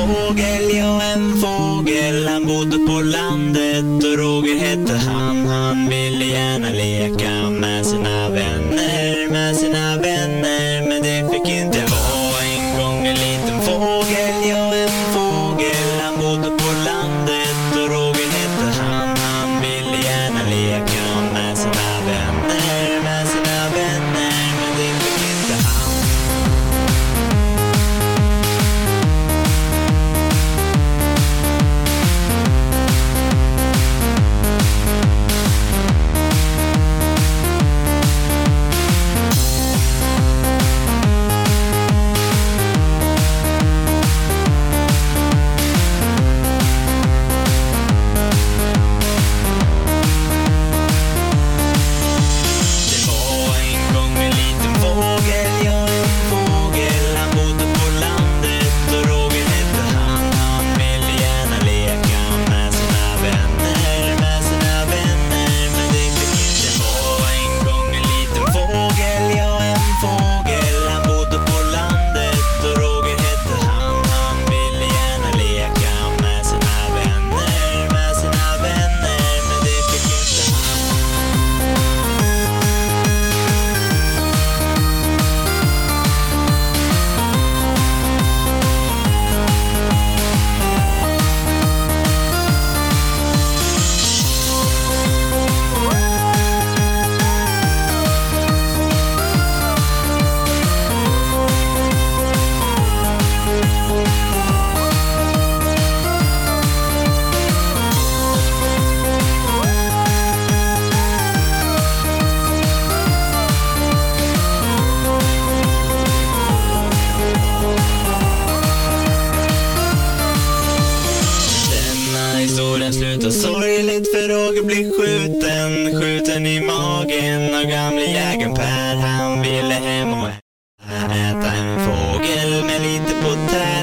fågel, ja en fågel. Han bodde på landet och Roger hette han. Han ville gärna leka med sina vänner, men det fick inte vara. En gång en liten fågel, ja en fågel. Han bodde på landet och Roger hette han. Han ville gärna leka med sina vänner, men det fick inte han. Historien slutar sorgligt för Roger blir skjuten i magen av gamle jägaren Per. Han ville hem och äta en fågel med lite på tär.